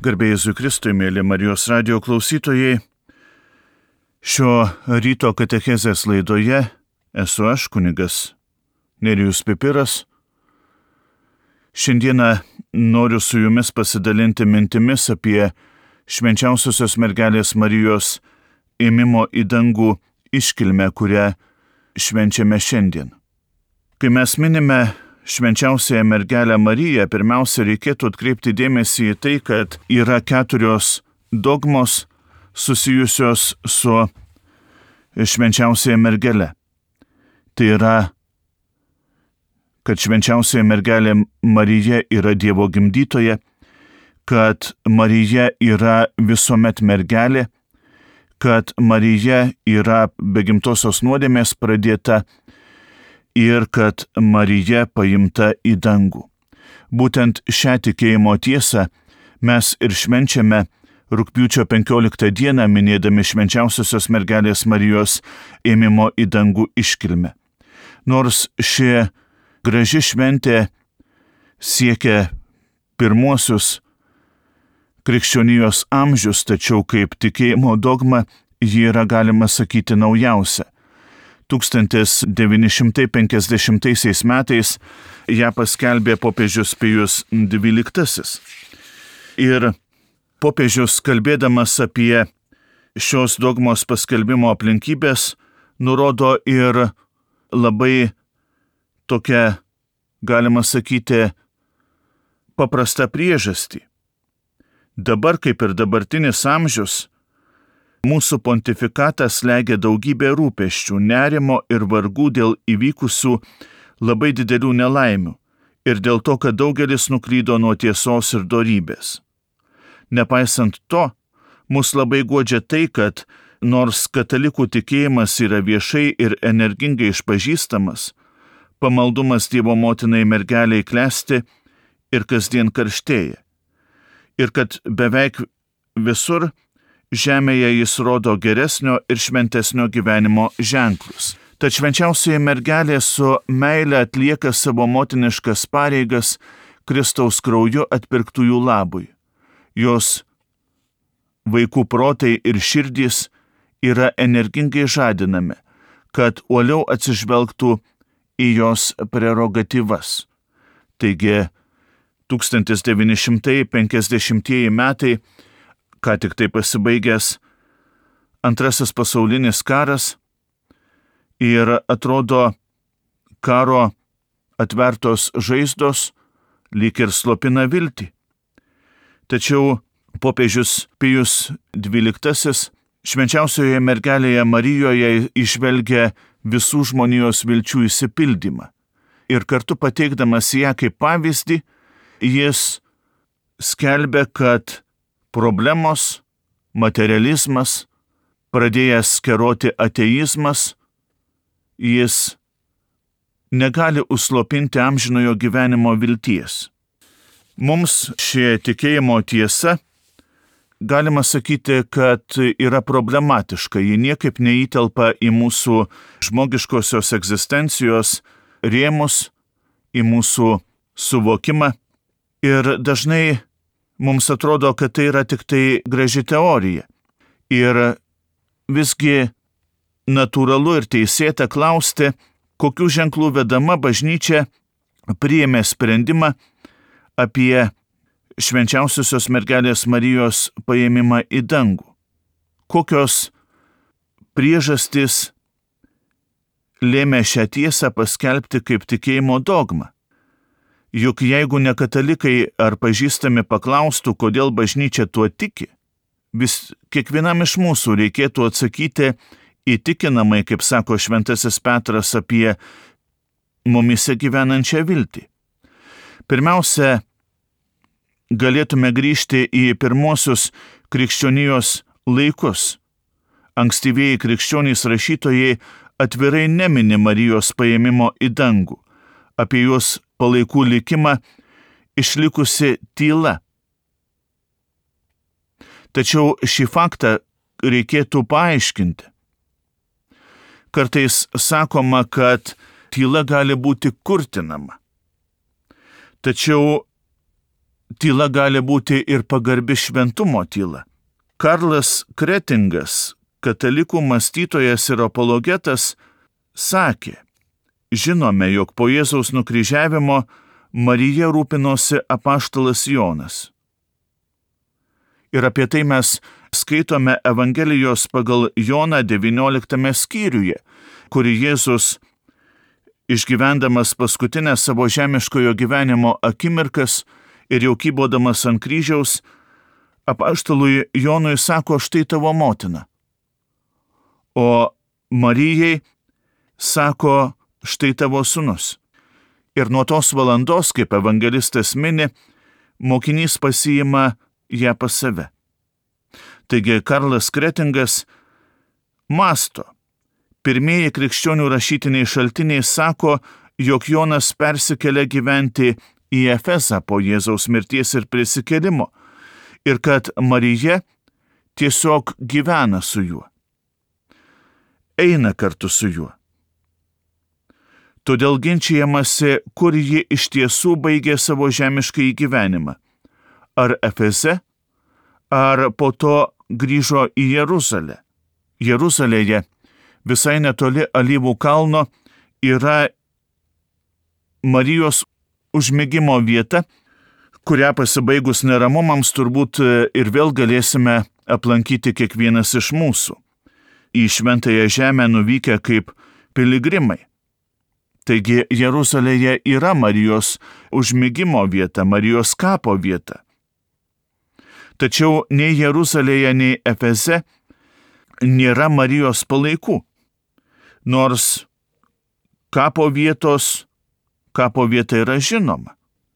Garbė Jėzui Kristui, mėly Marijos radijo klausytojai, šio ryto katechezės laidoje esu aš, kunigas Nerijus Pipiras. Šiandieną noriu su jumis pasidalinti mintimis apie švenčiausiosios mergelės Marijos ėmimo į dangų iškilmę, kurią švenčiame šiandien. Kai mes minime švenčiausiąją mergelę Mariją, pirmiausia reikėtų atkreipti dėmesį į tai, kad yra 4 dogmos susijusios su švenčiausiąja mergele. Tai yra, kad švenčiausiąja mergelė Marija yra Dievo gimdytoja, kad Marija yra visuomet mergelė, kad Marija yra be gimtosios nuodėmės pradėta ir kad Marija paimta į dangų. Būtent šią tikėjimo tiesą mes ir švenčiame rugpjūčio 15 dieną, minėdami švenčiausiosios mergelės Marijos ėmimo į dangų iškilmę. Nors ši graži šventė siekia pirmuosius krikščionijos amžius, tačiau kaip tikėjimo dogma ji yra, galima sakyti, naujausia. 1950 metais ją paskelbė popiežius Pijus XII. Ir popiežius, kalbėdamas apie šios dogmos paskelbimo aplinkybės, nurodo ir labai tokią, galima sakyti, paprastą priežastį. Dabar, kaip ir dabartinis amžius, mūsų pontifikatą slegia daugybė rūpesčių, nerimo ir vargų dėl įvykusių labai didelių nelaimių ir dėl to, kad daugelis nuklydo nuo tiesos ir dorybės. Nepaisant to, mus labai guodžia tai, kad nors katalikų tikėjimas yra viešai ir energingai išpažįstamas, pamaldumas Dievo motinai mergeliai klesti ir kasdien karštėja. Ir kad beveik visur žemėje jis rodo geresnio ir šventesnio gyvenimo ženklus. Tad švenčiausioji mergelė su meile atlieka savo motiniškas pareigas Kristaus krauju atpirktųjų labui. Jos vaikų protai ir širdys yra energingai žadinami, kad uoliau atsižvelgtų į jos prerogatyvas. Taigi, 1950 metai, ką tik tai pasibaigęs Antrasis pasaulinis karas, ir atrodo karo atvertos žaizdos lyg ir slopina viltį. Tačiau popiežius Pijus XII švenčiausioje mergelėje Marijoje įžvelgia visų žmonijos vilčių išsipildymą. Ir kartu pateikdamas ją kaip pavyzdį, jis skelbia, kad problemos, materializmas, pradėjęs keroti ateizmas, jis negali užslopinti amžinojo gyvenimo vilties. Mums ši tikėjimo tiesa, galima sakyti, kad yra problematiška, ji niekaip neįtelpa į mūsų žmogiškosios egzistencijos rėmus, į mūsų suvokimą ir dažnai mums atrodo, kad tai yra tik tai graži teorija. Ir visgi natūralu ir teisėta klausti, kokių ženklų vedama bažnyčia priėmė sprendimą apie švenčiausiosios mergelės Marijos paėmimą į dangų. Kokios priežastys lėmė šią tiesą paskelbti kaip tikėjimo dogmą? Juk jeigu ne katalikai ar pažįstami paklaustų, kodėl bažnyčia tuo tiki, vis kiekvienam iš mūsų reikėtų atsakyti įtikinamai, kaip sako šventasis Petras, apie mumyse gyvenančią viltį. Pirmiausia, galėtume grįžti į pirmuosius krikščionijos laikus. Ankstyvieji krikščionys rašytojai atvirai nemini Marijos paėmimo į dangų. Apie jos palaikų likimą išlikusi tyla. Tačiau šį faktą reikėtų paaiškinti. Kartais sakoma, kad tyla gali būti kurtinama. Tačiau tyla gali būti ir pagarbi šventumo tyla. Karlas Kretingas, katalikų mąstytojas ir apologetas, sakė: žinome, jog po Jėzaus nukryžiavimo Marija rūpinosi apaštalas Jonas. Ir apie tai mes skaitome Evangelijos pagal Joną 19 skyriuje, kur Jėzus, išgyvendamas paskutinę savo žemiškojo gyvenimo akimirkas ir jau kybodamas ant kryžiaus, apaštalui Jonui sako: štai tavo motina. O Marijai sako: štai tavo sūnus. Ir nuo tos valandos, kaip evangelistas mini, mokinys pasiima ją pas save. Taigi Karlas Kretingas mąsto. Pirmieji krikščionių rašytiniai šaltiniai sako, jog Jonas persikėlė gyventi į Efezą po Jėzaus mirties ir prisikėlimo ir kad Marija tiesiog gyvena su juo, eina kartu su juo. Todėl ginčijamasi, kur ji iš tiesų baigė savo žemiškąjį gyvenimą. Ar Efeze, ar po to grįžo į Jeruzalę. Jeruzalėje, visai netoli Alyvų kalno, yra Marijos užmigimo vieta, kurią pasibaigus neramumams turbūt ir vėl galėsime aplankyti kiekvienas iš mūsų, į šventąją žemę nuvykę kaip piligrimai. Taigi Jeruzalėje yra Marijos užmigimo vieta, Marijos kapo vieta. Tačiau nei Jeruzalėje, nei Efeze nėra Marijos palaikų, nors kapo vieta yra žinoma.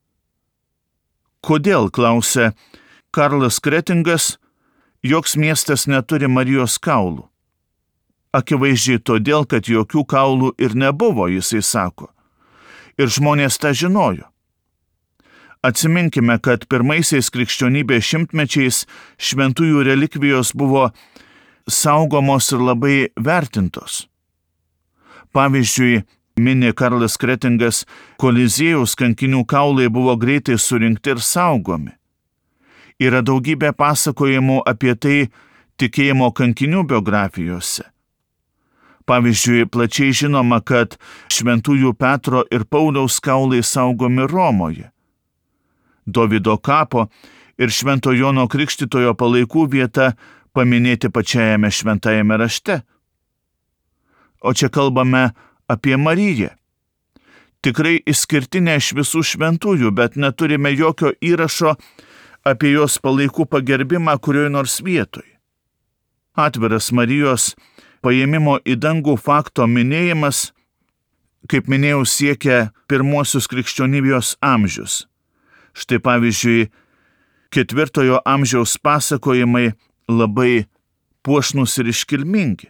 Kodėl, klausia Karlas Kretingas, joks miestas neturi Marijos kaulų? Akivaizdžiai todėl, kad jokių kaulų ir nebuvo, jisai sako. Ir žmonės tą žinojo. Atsiminkime, kad pirmaisiais krikščionybės šimtmečiais šventųjų relikvijos buvo saugomos ir labai vertintos. Pavyzdžiui, mini Karlas Kretingas, Koliziejaus kankinių kaulai buvo greitai surinkti ir saugomi. Yra daugybė pasakojimų apie tai tikėjimo kankinių biografijose. Pavyzdžiui, plačiai žinoma, kad šventųjų Petro ir Pauliaus kaulai saugomi Romoje. Dovydo kapo ir Švento Jono Krikštytojo palaikų vieta paminėti pačiajame šventajame rašte. O čia kalbame apie Mariją. Tikrai išskirtinė iš visų šventųjų, bet neturime jokio įrašo apie jos palaikų pagerbimą kurioje nors vietoj. Atviras Marijos paėmimo į dangų fakto minėjimas, kaip minėjau, siekia pirmuosius krikščionybės amžius. Štai pavyzdžiui, 4 amžiaus pasakojimai labai puošnus ir iškilmingi.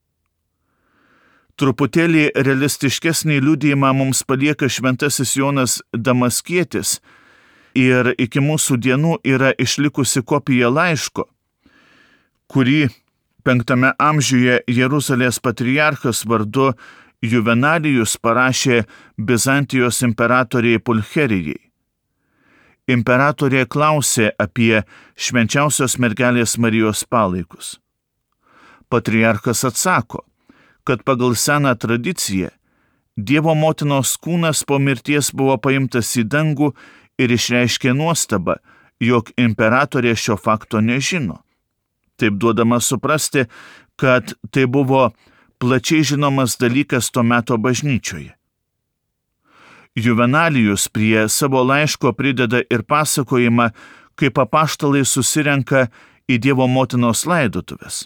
Truputėlį realistiškesnį liudijimą mums palieka šventasis Jonas Damaskietis ir iki mūsų dienų yra išlikusi kopija laiško, kurį 5 amžiuje Jeruzalės patriarchas vardu Juvenalijus parašė Bizantijos imperatoriai Pulcherijai. Imperatorė klausė apie švenčiausios mergelės Marijos palaikus. Patriarchas atsako, kad pagal seną tradiciją Dievo motinos kūnas po mirties buvo paimtas į dangų ir išreiškė nuostabą, jog imperatorė šio fakto nežino. Taip duodama suprasti, kad tai buvo plačiai žinomas dalykas to meto bažnyčioje. Juvenalijus prie savo laiško prideda ir pasakojimą, kaip apaštalai susirenka į Dievo motinos laidotuves.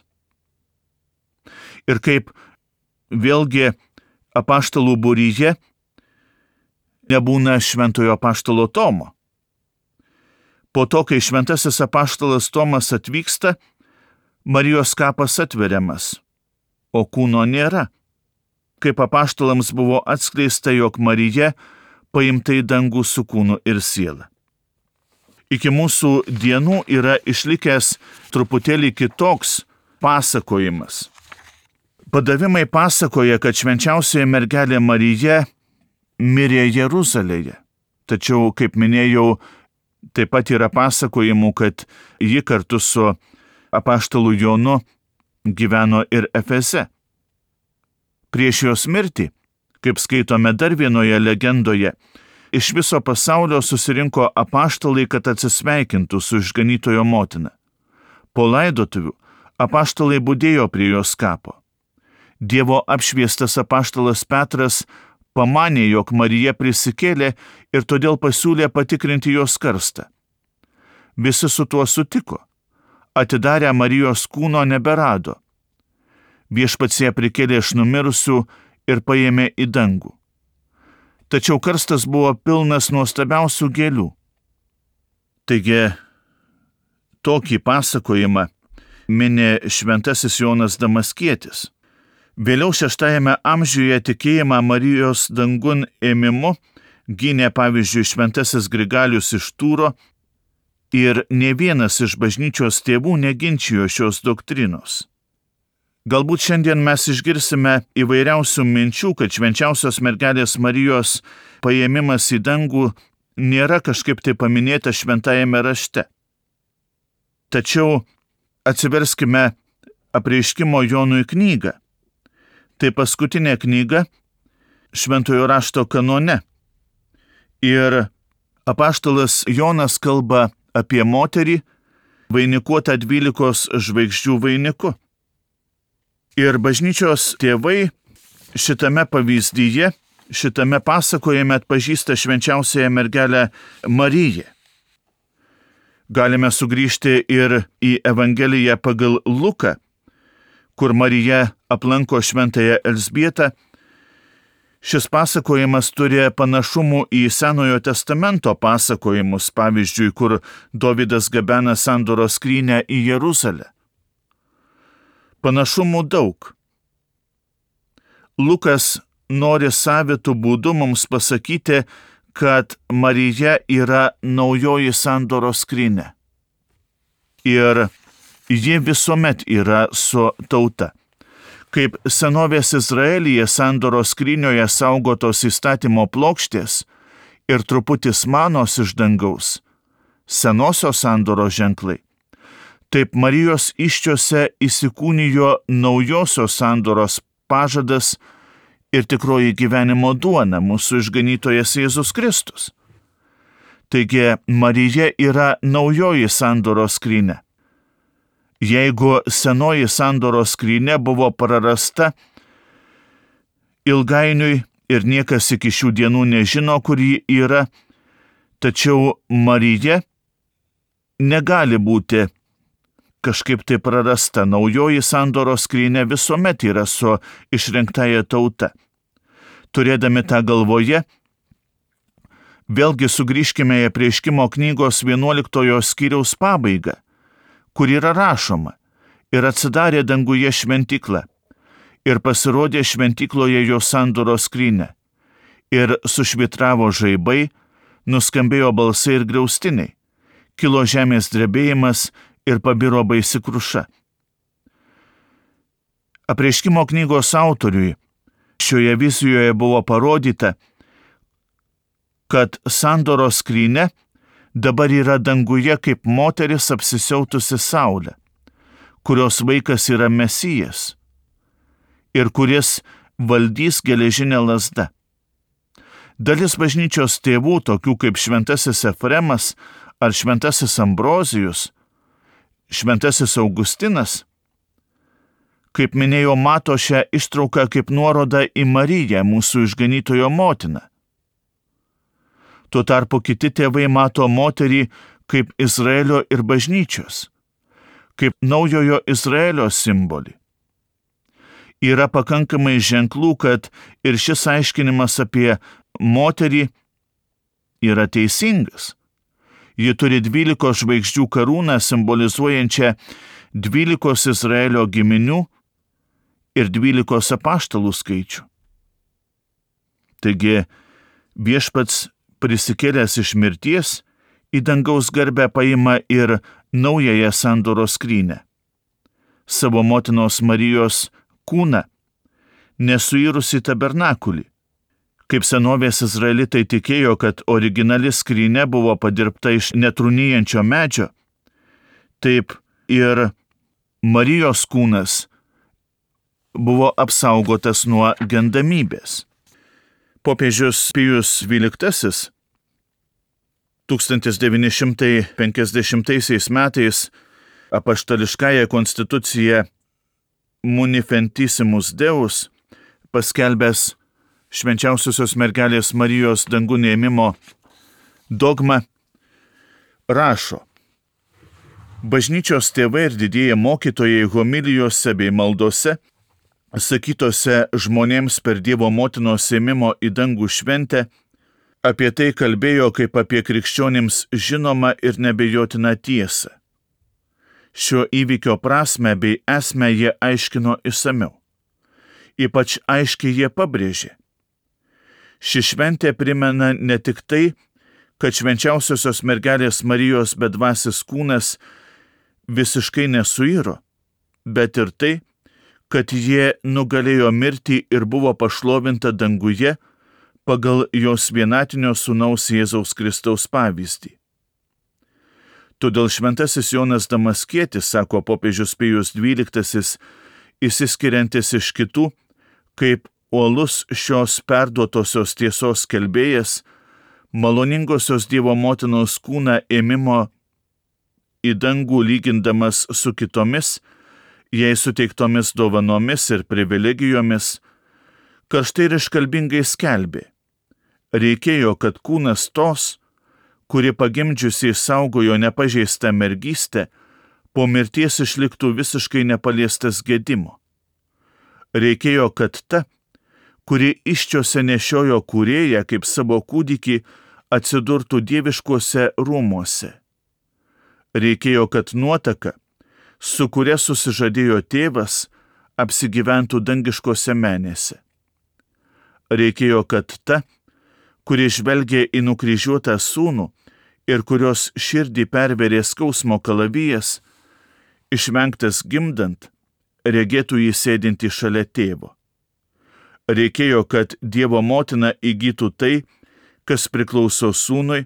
Ir kaip vėlgi apaštalų būryje nebūna šventojo apaštalo Tomo. Po to, kai šventasis apaštalas Tomas atvyksta, Marijos kapas atveriamas, o kūno nėra. Kaip apaštalams buvo atskleista, jog Marija paimta į dangų su kūnu ir siela. Iki mūsų dienų yra išlikęs truputėlį kitoks pasakojimas. Padavimai pasakoja, kad švenčiausioji mergelė Marija mirė Jeruzalėje. Tačiau, kaip minėjau, Taip pat yra pasakojimų, kad ji kartu su apaštalu Jonu gyveno ir Efeze. Prieš jos mirtį, kaip skaitome dar vienoje legendoje, iš viso pasaulio susirinko apaštalai, kad atsisveikintų su išganytojo motina. Po laidotuvių apaštalai budėjo prie jos kapo. Dievo apšviestas apaštalas Petras pamanė, jog Marija prisikėlė ir todėl pasiūlė patikrinti jos karstą. Visi su tuo sutiko. Atidarę Marijos kūno neberado. Viešpats ją prikėlė iš numirusių ir paėmė į dangų. Tačiau karstas buvo pilnas nuostabiausių gėlių. Taigi, tokį pasakojimą mini šventasis Jonas Damaskietis. Vėliau 6 amžiuje tikėjimą Marijos dangun ėmimu gynė pavyzdžiui šventasis Grigalius iš Tūro ir nė vienas iš bažnyčios tėvų neginčijo šios doktrinos. Galbūt šiandien mes išgirsime įvairiausių minčių, kad švenčiausios mergelės Marijos paėmimas į dangų nėra kažkaip tai paminėta šventajame rašte. Tačiau atsiverskime Apreiškimo Jonui knygą. Tai paskutinė knyga šventojo rašto kanone. Ir apaštalas Jonas kalba apie moterį, vainikuotą 12 žvaigždžių vainiku. Ir bažnyčios tėvai šitame pavyzdyje, šitame pasakojime atpažįsta švenčiausiąją mergelę Mariją. Galime sugrįžti ir į Evangeliją pagal Luką, kur Marija aplanko šventąją Elzbietą. Šis pasakojimas turi panašumų į Senojo testamento pasakojimus, pavyzdžiui, kur Dovydas gabena sandoros skrynią į Jeruzalę. Panašumų daug. Lukas nori savitų būdų mums pasakyti, kad Marija yra naujoji sandoros skrynia. Ir ji visuomet yra su tauta. Kaip senovės Izraelyje sandoros skrynioje saugotos įstatymo plokštės ir truputis manos iš dangaus, senosios sandoros ženklai, taip Marijos įsčiose įsikūnijo naujosios sandoros pažadas ir tikroji gyvenimo duona, mūsų išganytojas Jėzus Kristus. Taigi Marija yra naujoji sandoros skrynia. Jeigu senoji sandoros skrynia buvo prarasta ilgainiui ir niekas iki šių dienų nežino, kur ji yra, tačiau Marija negali būti kažkaip tai prarasta. Naujoji sandoros skrynia visuomet yra su išrinktąja tauta. Turėdami tą galvoje, vėlgi sugrįžkime į Apreiškimo knygos 11 skyriaus pabaigą, kur yra rašoma: ir atsidarė danguje šventykla, ir pasirodė šventykloje jo sandoros skrynia, ir sušvitravo žaibai, nuskambėjo balsai ir griaustiniai, kilo žemės drebėjimas ir pabiro baisi kruša. Apreiškimo knygos autoriui šioje vizijoje buvo parodyta, kad sandoros skrynia dabar yra danguje kaip moteris apsisiautusi saulę, kurios vaikas yra Mesijas ir kuris valdys geležinę lazdą. Dalis bažnyčios tėvų, tokių kaip šventasis Efremas ar šventasis Ambrozijus, šventasis Augustinas, kaip minėjau, mato šią ištrauką kaip nuorodą į Mariją, mūsų išganytojo motiną. Tuo tarpu kiti tėvai mato moterį kaip Izraelio ir bažnyčios, kaip naujojo Izraelio simbolį. Yra pakankamai ženklų, kad ir šis aiškinimas apie moterį yra teisingas. Ji turi 12 žvaigždžių karūną, simbolizuojančią 12 Izraelio giminių ir 12 apaštalų skaičių. Taigi, viešpats prisikėlęs iš mirties į dangaus garbę paima ir naująją sandoros skrynią, savo motinos Marijos kūną, nesuirusi tabernakulį, Kaip senovės izraelitai tikėjo, kad originali skrynia buvo padirbta iš netrūnijančio medžio, taip ir Marijos kūnas buvo apsaugotas nuo gendamybės. Popiežius Pijus XII 1950 metais apaštališkąją konstituciją Munifentissimus Deus paskelbęs Švenčiausiosios mergelės Marijos dangun ėmimo dogmą rašo: bažnyčios tėvai ir didieji mokytojai homilijose bei maldose, sakytose žmonėms per Dievo motinos ėmimo į dangų šventę, apie tai kalbėjo kaip apie krikščionims žinomą ir nebejotiną tiesą. Šio įvykio prasmę bei esmę jie aiškino išsamiau. Ypač aiškiai jie pabrėžė: ši šventė primena ne tik tai, kad švenčiausiosios mergelės Marijos bedvasis kūnas visiškai nesuiro, bet ir tai, kad jie nugalėjo mirtį ir buvo pašlovinta danguje pagal jos vienatinio sūnaus Jėzaus Kristaus pavyzdį. Todėl šventasis Jonas Damaskietis, sako popiežius Pijus XII, išsiskiriantis iš kitų, kaip uolus šios perduotosios tiesos skelbėjas, maloningosios Dievo motinos kūną ėmimo į dangų lygindamas su kitomis, jai suteiktomis dovanomis ir privilegijomis, karštai ir iškalbingai skelbė: reikėjo, kad kūnas tos, kuri pagimdžiusi saugojo nepažeistą mergystę, po mirties išliktų visiškai nepaliestas gedimo. Reikėjo, kad ta, kuri iščiose nešiojo kūrėją kaip savo kūdikį, atsidurtų dieviškuose rūmuose. Reikėjo, kad nuotaka, su kuria susižadėjo tėvas, apsigyventų dangiškose menėse. Reikėjo, kad ta, kuri žvelgė į nukryžiuotą sūnų ir kurios širdį perverė skausmo kalavijas, išvengtas gimdant, regėtų jį sėdintį šalia tėvo. Reikėjo, kad Dievo motina įgytų tai, kas priklauso sūnui,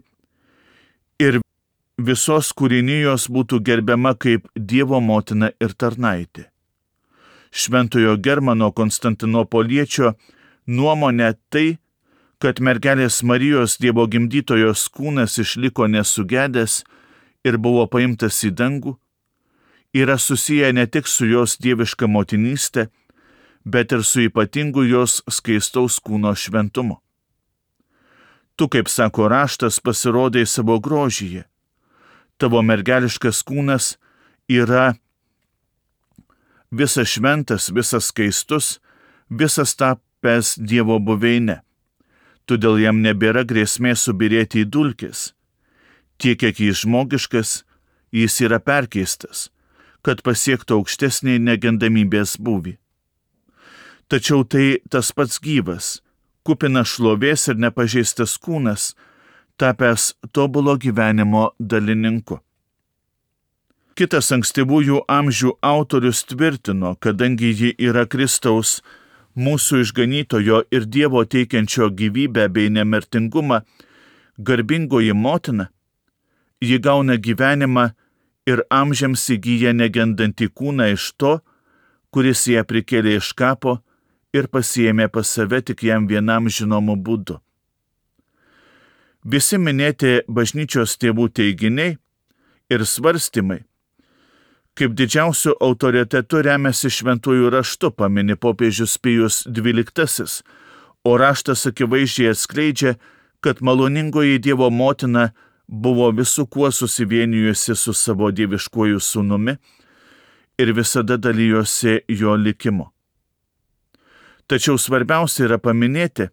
ir visos kūrinijos būtų gerbiama kaip Dievo motina ir tarnaitė. Šventojo Germano Konstantinopoliečio nuomonė tai, kad mergelės Marijos Dievo gimdytojos kūnas išliko nesugedęs ir buvo paimtas į dangų, yra susiję ne tik su jos dieviška motinystė, bet ir su ypatingu jos skaistaus kūno šventumu. Tu, kaip sako raštas, pasirodai savo grožyje. Tavo mergeliškas kūnas yra visas šventas, visas skaistus, visas tapęs Dievo buveine. Todėl jam nebėra grėsmė subirėti į dulkes. Tiek, kiek jis žmogiškas, jis yra perkeistas, kad pasiektų aukštesnį negendamybės būvį. Tačiau tai tas pats gyvas, kupinas šlovės ir nepažeistas kūnas, tapęs tobulo gyvenimo dalininku. Kitas ankstyvųjų amžių autorius tvirtino, kadangi ji yra Kristaus, mūsų išganytojo ir Dievo teikiančio gyvybę bei nemirtingumą, garbingoji motina, ji gauna gyvenimą ir amžiams įgyja negendantį kūną iš to, kuris ją prikėlė iš kapo ir pasiėmė pas save tik jam vienam žinomu būdu. Visi minėti bažnyčios tėvų teiginiai ir svarstymai, kaip didžiausiu autoritetu remiasi šventųjų raštu, pamini popiežius Pijus XII, o raštas akivaizdžiai atskleidžia, kad maloningoji Dievo motina buvo visų kuo susivienijusi su savo dieviškuoju sūnumi ir visada dalijosi jo likimu. Tačiau svarbiausia yra paminėti,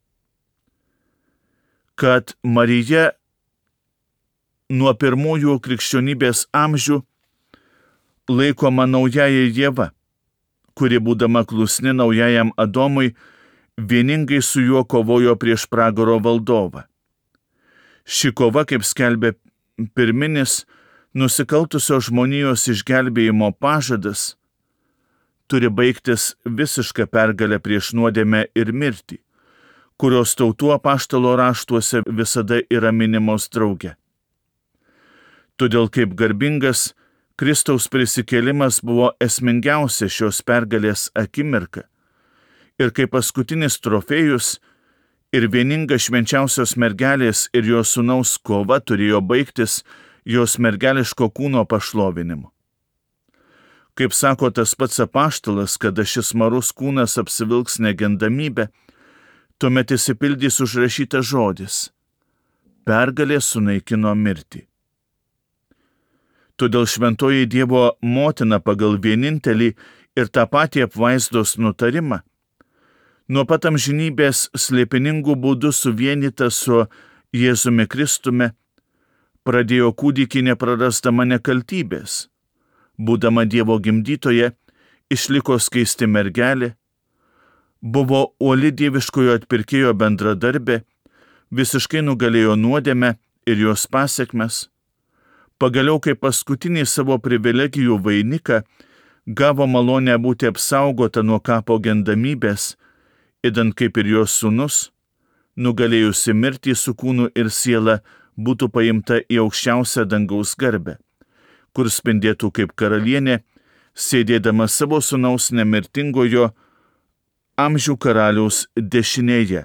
kad Marija nuo pirmųjų krikščionybės amžių laikoma naująja Ieva, kuri būdama klusni naujajam Adomui, vieningai su juo kovojo prieš pragaro valdovą. Ši kova, kaip skelbė pirminis nusikaltusios žmonijos išgelbėjimo pažadas, turi baigtis visišką pergalę prieš nuodėmę ir mirtį, kurios tautų apaštalo raštuose visada yra minimos drauge. Todėl kaip garbingas Kristaus prisikėlimas buvo esmingiausia šios pergalės akimirka ir kaip paskutinis trofėjus ir vieninga švenčiausios mergelės ir jos sūnaus kova turėjo baigtis jos mergeliško kūno pašlovinimu. Kaip sako tas pats apaštalas, kada šis marus kūnas apsivilks negendamybę, tuomet išsipildys užrašytas žodis: pergalė sunaikino mirtį. Todėl šventoji Dievo motina pagal vienintelį ir tą patį apvaizdos nutarimą, nuo pat amžinybės slėpiningų būdų suvienyta su Jėzumi Kristumi, pradėjo kūdikį neprarasdama nekaltybės. Būdama Dievo gimdytoje, išliko skaisti mergelė, buvo uoli dieviškojo atpirkėjo bendradarbė, visiškai nugalėjo nuodėmę ir jos pasekmes, pagaliau kaip paskutinį savo privilegijų vainiką gavo malonę būti apsaugota nuo kapo gendamybės, idant kaip ir jos sūnus, nugalėjusi mirtį su kūnu ir siela, būtų paimta į aukščiausią dangaus garbę, kur spindėtų kaip karalienė, sėdėdama savo sūnaus nemirtingojo amžių karaliaus dešinėje.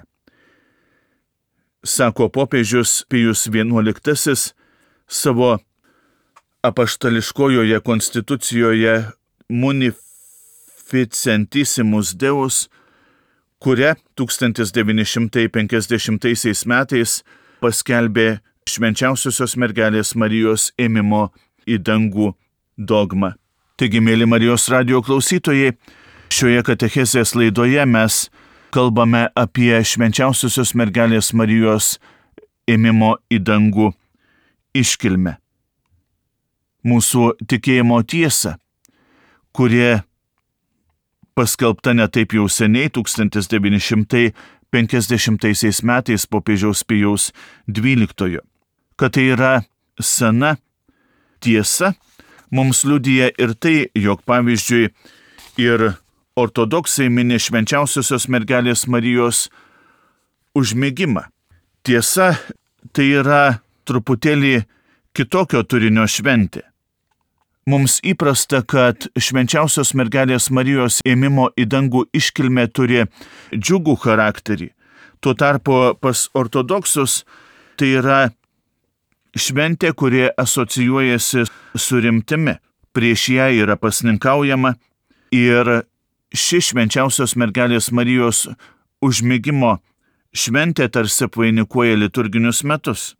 Sako popiežius Pijus XI savo apaštališkojoje konstitucijoje Munificentissimus Deus, kurią 1950 metais paskelbė švenčiausiosios mergelės Marijos ėmimo į dangų dogma. Taigi, mėly Marijos radijo klausytojai, šioje katechezės laidoje mes kalbame apie švenčiausiosios mergelės Marijos ėmimo į dangų iškilmę. Mūsų tikėjimo tiesą, kurie paskelbta ne taip jau seniai 1950 metais popiežiaus Pijaus XII, kad tai yra sena tiesa, mums liudija ir tai, jog pavyzdžiui ir ortodoksai mini švenčiausiosios mergelės Marijos užmigimą. Tiesa, tai yra truputėlį kitokio turinio šventė. Mums įprasta, kad švenčiausios mergelės Marijos ėmimo į dangų iškilmė turi džiugų charakterį. Tuo tarpu pas ortodoksus tai yra šventė, kuri asocijuojasi su rimtimi. Prieš ją yra pasninkaujama ir ši švenčiausios mergelės Marijos užmigimo šventė tarsi apvainikuoja liturginius metus.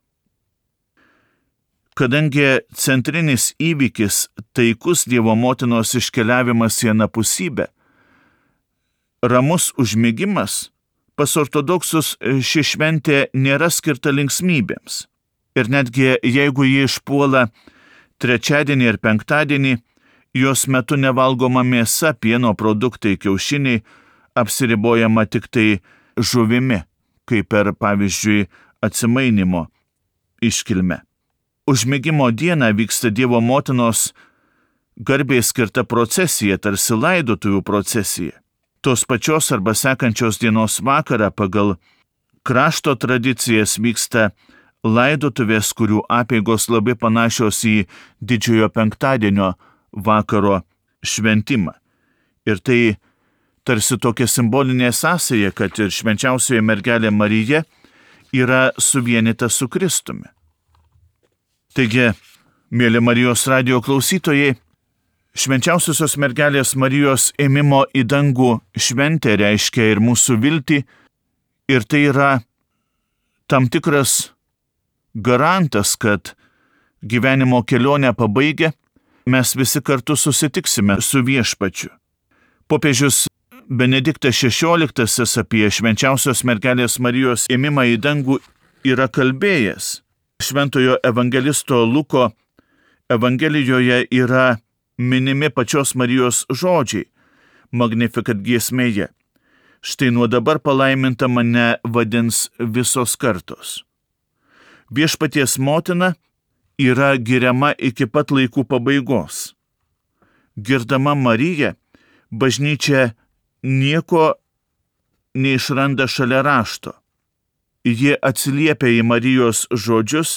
Kadangi centrinis įvykis taikus Dievo motinos iškeliavimas į anapusybę, ramus užmigimas, pas ortodoksus ši šventė nėra skirta linksmybėms. Ir netgi jeigu ji išpuola trečiadienį ir penktadienį, jos metu nevalgoma mėsa, pieno produktai, kiaušiniai, apsiribojama tik tai žuvimi, kaip per pavyzdžiui atsimainimo iškilmę. Užmigimo dieną vyksta Dievo motinos garbei skirta procesija, tarsi laidotuvių procesija. Tos pačios arba sekančios dienos vakarą pagal krašto tradicijas vyksta laidotuvės, kurių apeigos labai panašios į didžiojo penktadienio vakaro šventimą. Ir tai tarsi tokia simbolinė sąsaja, kad ir švenčiausioji mergelė Marija yra suvienyta su Kristumi. Taigi, mėly Marijos radijo klausytojai, švenčiausiosios mergelės Marijos ėmimo į dangų šventė reiškia ir mūsų viltį, ir tai yra tam tikras garantas, kad gyvenimo kelionę pabaigę mes visi kartu susitiksime su viešpačiu. Popiežius Benediktas XVI apie švenčiausios mergelės Marijos ėmimą į dangų yra kalbėjęs. Šventojo evangelisto Luko Evangelijoje yra minimi pačios Marijos žodžiai Magnificat giesmėje. Štai nuo dabar palaiminta mane vadins visos kartos. Viešpaties motina yra giriama iki pat laikų pabaigos. Girdama Mariją, bažnyčia nieko neišranda šalia rašto. ji atsiliepia į Marijos žodžius,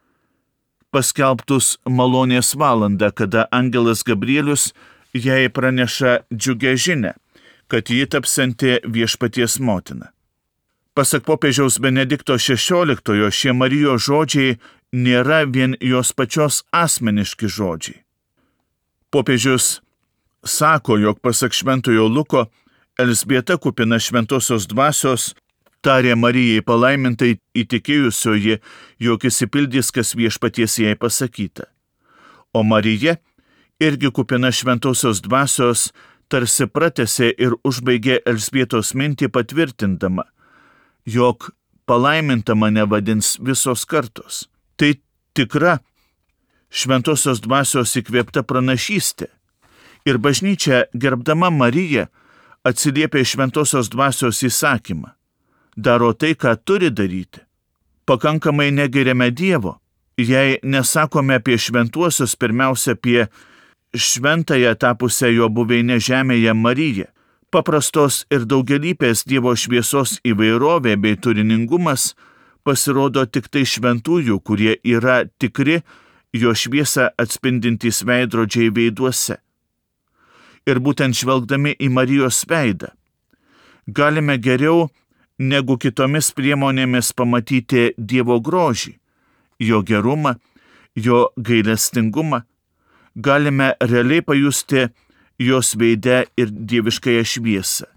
paskelbtus malonės valandą, kada angelas Gabrielius jai praneša džiugią žinią, kad ji tapsianti Viešpaties motina. Pasak popiežiaus Benedikto XVI, šie Marijos žodžiai nėra vien jos pačios asmeniški žodžiai. Popiežius sako, jog pasak Šventojo Luko, Elzbieta kupina šventosios dvasios tarė Marijai palaimintai įtikėjusioji, jog išsipildys, kas Viešpaties jai pasakyta. O Marija, irgi kupina šventosios dvasios, tarsi pratęsė ir užbaigė Elzbietos mintį patvirtindama, jog palaiminta mane vadins visos kartos. Tai tikra šventosios dvasios įkvėpta pranašystė. Ir bažnyčia, gerbdama Mariją, atsiliepia šventosios dvasios įsakymą. Daro tai, ką turi daryti. Pakankamai negiriame Dievo, jei nesakome apie šventuosius, pirmiausia apie šventąją tapusią jo buveinę žemėje Mariją. Paprastos ir daugialypės Dievo šviesos įvairovė bei turiningumas pasirodo tik tai šventųjų, kurie yra tikri jo šviesą atspindintys veidrodžiai veiduose. Ir būtent žvelgdami į Marijos veidą, galime geriau negu kitomis priemonėmis pamatyti Dievo grožį, jo gerumą, jo gailestingumą, galime realiai pajusti jos veide ir dieviškąją šviesą.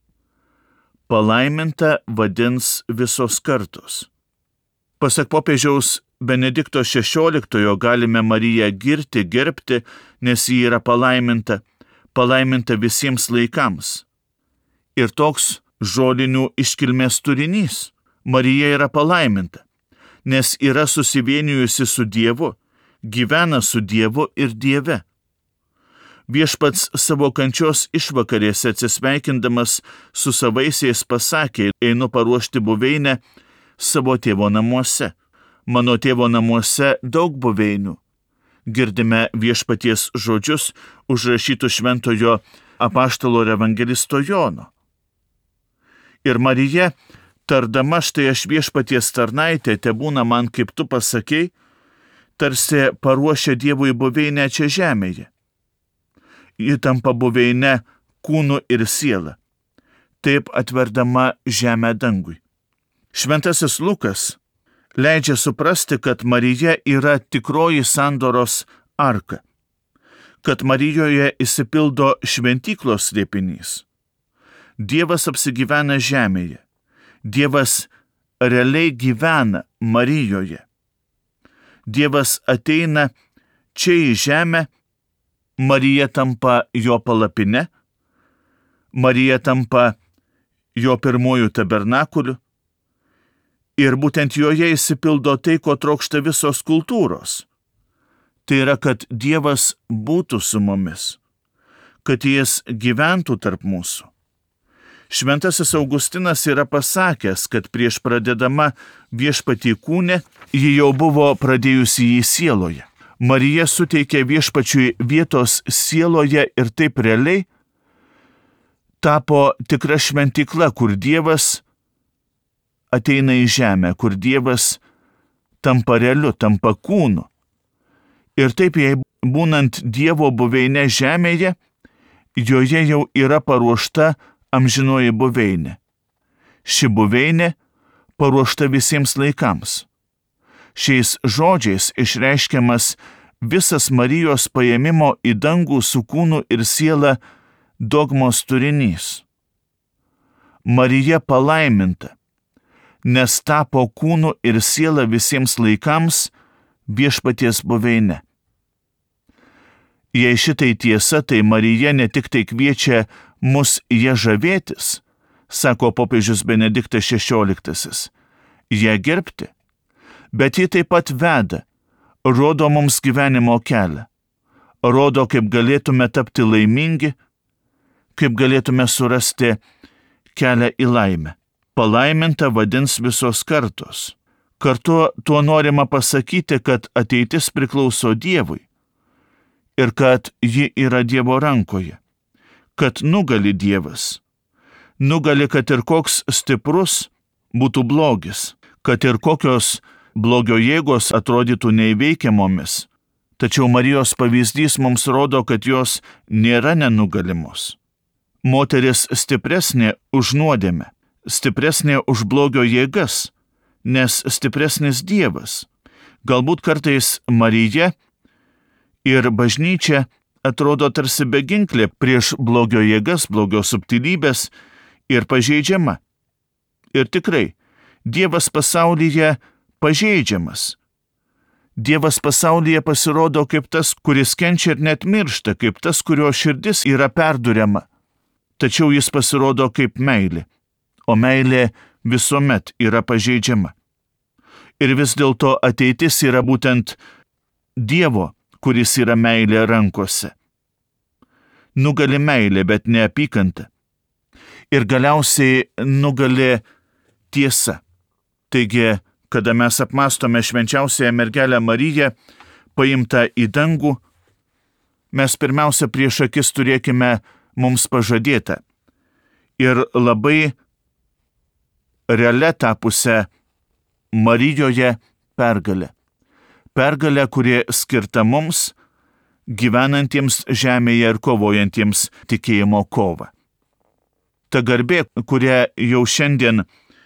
Palaiminta vadins visos kartos. Pasak popiežiaus Benedikto XVI galime Mariją girti, gerbti, nes ji yra palaiminta visiems laikams. Ir toks žodinių iškilmės turinys. Marija yra palaiminta, nes yra susivienijusi su Dievu, gyvena su Dievu ir Dieve. Viešpats savo kančios išvakarėse atsisveikindamas su savaisiais pasakė, einu paruošti buveinę savo tėvo namuose. Mano tėvo namuose daug buveinių. Girdime Viešpaties žodžius užrašytus šventojo apaštalo ir evangelisto Jono. Ir Marija, tardama, štai aš Viešpaties tarnaitė, tebūna man kaip tu pasakei, tarsi paruošia Dievui buveinę čia žemėje. Ji tampa buveinę kūnu ir siela, taip atverdama žemę dangui. Šventasis Lukas leidžia suprasti, kad Marija yra tikroji sandoros arka, kad Marijoje išsipildo šventyklos slėpinys. Dievas apsigyvena žemėje. Dievas realiai gyvena Marijoje. Dievas ateina čia į žemę, Marija tampa jo palapine, Marija tampa jo pirmojų tabernakuliu ir būtent joje išsipildo tai, ko trokšta visos kultūros. Tai yra, kad Dievas būtų su mumis, kad jis gyventų tarp mūsų. Šventasis Augustinas yra pasakęs, kad prieš pradedama Viešpatį kūne, ji jau buvo pradėjusi jį sieloje. Marija suteikė Viešpačiui vietos sieloje ir taip realiai tapo tikra šventykla, kur Dievas ateina į žemę, kur Dievas tampa realiu, tampa kūnu. Ir taip jai būnant Dievo buveinė žemėje, joje jau yra paruošta amžinoji buveinė. Ši buveinė paruošta visiems laikams. Šiais žodžiais išreiškiamas visas Marijos paėmimo į dangų su kūnu ir siela dogmos turinys. Marija palaiminta, nes tapo kūnu ir siela visiems laikams Viešpaties buveinė. Jei šitai tiesa, tai Marija ne tik tai kviečia mus ją žavėtis, sako popiežius Benediktas XVI, ją gerbti, bet ji taip pat veda, rodo mums gyvenimo kelią, rodo, kaip galėtume tapti laimingi, kaip galėtume surasti kelią į laimę. Palaiminta vadins visos kartos. Kartu tuo norima pasakyti, kad ateitis priklauso Dievui ir kad ji yra Dievo rankoje, kad nugali Dievas. Nugali, kad ir koks stiprus būtų blogis. kad ir kokios blogio jėgos atrodytų neįveikiamomis, tačiau Marijos pavyzdys mums rodo, kad jos nėra nenugalimos. Moteris stipresnė už nuodėmę, stipresnė už blogio jėgas, nes stipresnis Dievas. Galbūt kartais Marija ir bažnyčia atrodo tarsi beginklė prieš blogio jėgas, blogio subtilybės ir pažeidžiama. Ir tikrai, Dievas pasaulyje pažeidžiamas. Dievas pasaulyje pasirodo kaip tas, kuris kenčia ir net miršta, kaip tas, kurio širdis yra perduriama. Tačiau jis pasirodo kaip meilė, o meilė visuomet yra pažeidžiama. Ir vis dėlto ateitis yra būtent Dievo, kuris yra meilė rankose. Nugali meilė, bet neapykanta. Ir galiausiai nugali tiesa. Taigi, kada mes apmastome švenčiausiąją mergelę Mariją, paimtą į dangų, mes pirmiausia prieš akis turėkime mums pažadėtą ir labai realia tapusią Marijoje pergalę. Pergalę, kuri skirta mums, gyvenantiems žemėje ir kovojantiems tikėjimo kovą. Ta garbė, kurią jau šiandien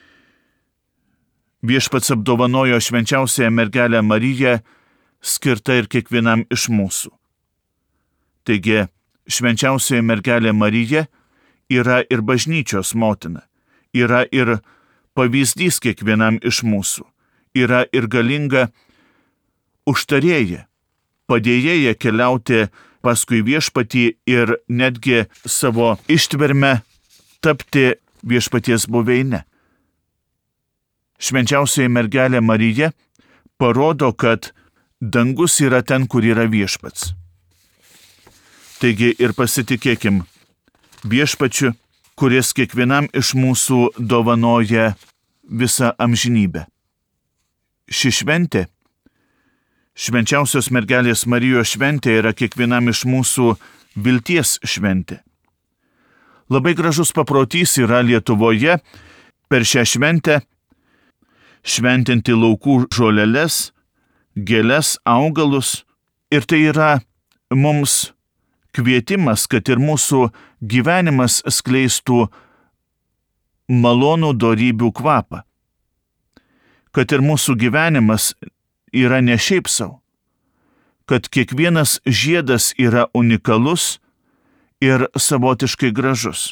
Viešpats apdovanojo švenčiausiąją mergelę Mariją, skirta ir kiekvienam iš mūsų. Taigi, švenčiausioji mergelė Marija yra ir bažnyčios motina, yra ir pavyzdys kiekvienam iš mūsų, yra ir galinga užtarėja, padėjėja keliauti paskui viešpatį ir netgi savo ištverme tapti viešpaties buveine. Švenčiausioji mergelė Marija parodo, kad dangus yra ten, kur yra viešpats. Taigi ir pasitikėkim viešpačiu, kuris kiekvienam iš mūsų dovanoja visą amžinybę. Ši šventė, švenčiausios mergelės Marijos šventė, yra kiekvienam iš mūsų vilties šventė. Labai gražus paprotys yra Lietuvoje per šią šventę šventinti laukų žoleles, gėles, augalus, ir tai yra mums kvietimas, kad ir mūsų gyvenimas skleistų malonų dorybių kvapą. Kad ir mūsų gyvenimas yra ne šiaip sau. Kad kiekvienas žiedas yra unikalus ir savotiškai gražus.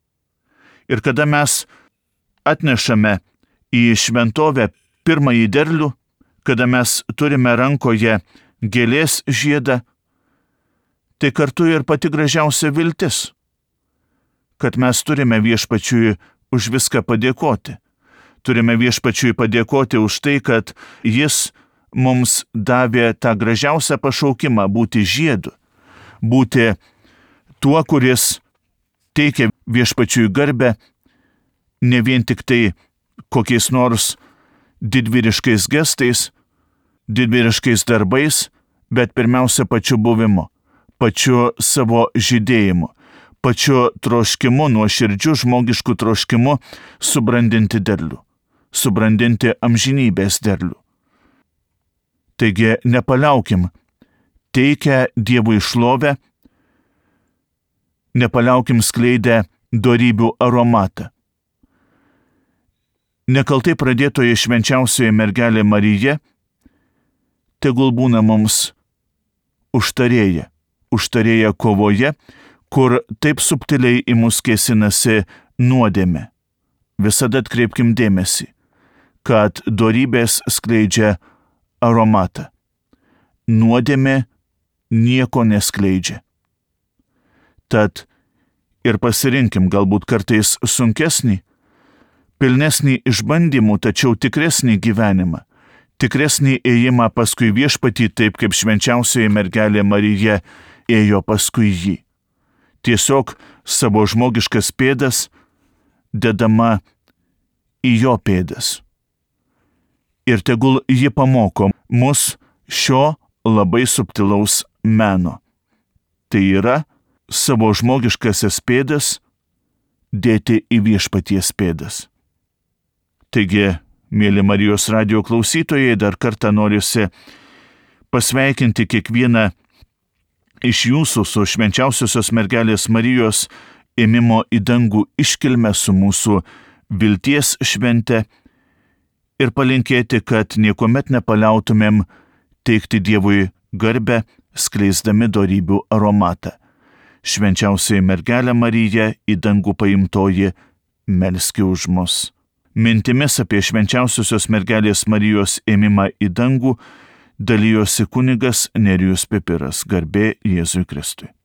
Ir kada mes atnešame į šventovę pirmąjį derlių, kada mes turime rankoje gėlės žiedą, tai kartu ir pati gražiausia viltis, kad mes turime viešpačiui už viską padėkoti. Turime viešpačiui padėkoti už tai, kad jis mums davė tą gražiausią pašaukimą būti žiedu, būti tuo, kuris teikia viešpačiui garbę, ne vien tik tai kokiais nors didvyriškais gestais, didvyriškais darbais, bet pirmiausia pačiu buvimu, pačiu savo žydėjimu, pačiu troškimu, nuoširdžiu žmogišku troškimu subrandinti derlių, subrandinti amžinybės derlių. Taigi nepaliaukim teikę Dievui šlovę, nepaliaukim skleidę dorybių aromatą. Nekaltai pradėtoji švenčiausioji mergelė Marija tegul būna mums užtarėja kovoje, kur taip subtiliai į mus kėsinasi nuodėmė. Visada atkreipkim dėmesį, kad dorybės skleidžia aromatą. Nuodėmė nieko neskleidžia. Tad ir pasirinkim galbūt kartais sunkesnį, pilnesnį išbandymų, tačiau tikresnį gyvenimą, tikresnį ėjimą paskui viešpatį, taip kaip švenčiausioji mergelė Marija ėjo paskui jį. Tiesiog savo žmogiškas pėdas dedama į jo pėdas. Ir tegul ji pamoko mus šio labai subtilaus meno. Tai yra savo žmogiškasias pėdas dėti į viešpaties pėdas. Taigi Mėly Marijos radijo klausytojai, dar kartą norisi pasveikinti kiekvieną iš jūsų su švenčiausiosios mergelės Marijos ėmimo į dangų iškilme, su mūsų vilties švente ir palinkėti, kad niekuomet nepaliautumėm teikti Dievui garbę, skleisdami dorybių aromatą. Švenčiausiai mergelė Marija į dangų paimtoji, melski už mus. Mintimis apie švenčiausiosios mergelės Marijos ėmimą į dangų dalijosi kunigas Nerijus Pipiras. Garbė Jėzui Kristui.